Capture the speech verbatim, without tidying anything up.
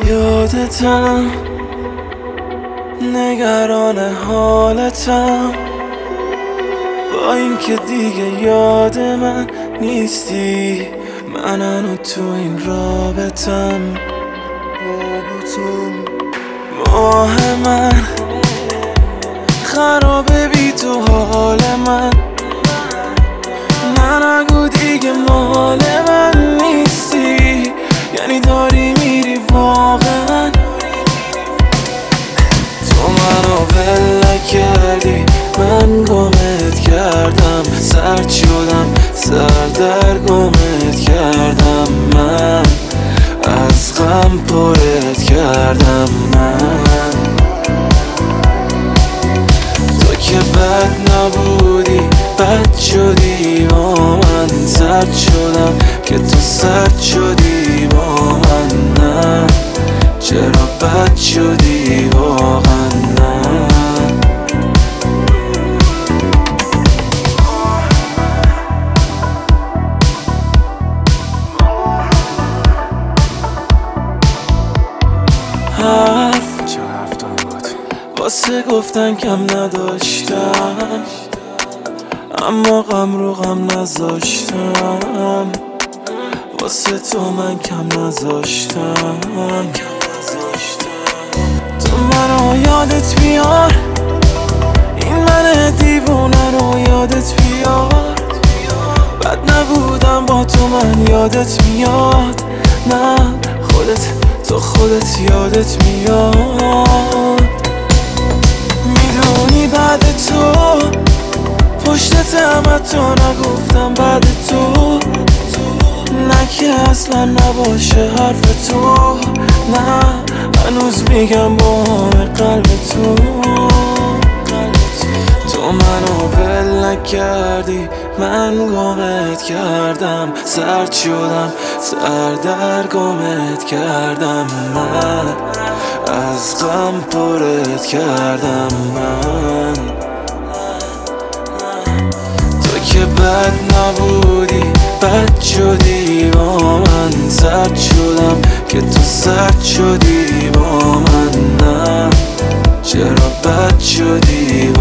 یادتم، نگران حالتم، با اینکه دیگه یاد من نیستی. من هنو تو این رابطم، ماه من خرابه بی تو حال من. نه نگو دیگه مال من نیستی، یعنی داری میری واقعا. تو منو ول نکردی، من گمت کردم، سرد شدم، سر در گمت کردم. من از غم پرت کردم. من تو که بد نبودی، بد شدی با من. سرد شدم که تو سرد شدی با من. نه چرا بد شدی واقعا. نه حرف چه هفتم بود واسه گفتن کم نداشتم، اما غم رو غم نذاشتم. واسه تو من کم نذاشتم. تو منو یادت بیار، این من دیوونه رو یادت بیار. بد نبودم با تو من یادت میاد. نه خودت، تو خودت یادت میاد. میدونی بعد تو پشتتم تو نگفتم بعد تو. نه که اصلا نباشه حرف تو. نه هنوز میگم با همه قلب تو. تو منو ول نکردی، من گمت کردم، سرد شدم، سر در گمت کردم. من از غم پرت کردم. من تو که بد نبودی، بد شدی با من. سرد شدم که تو سرد شدی با من. نه چرا بد شدی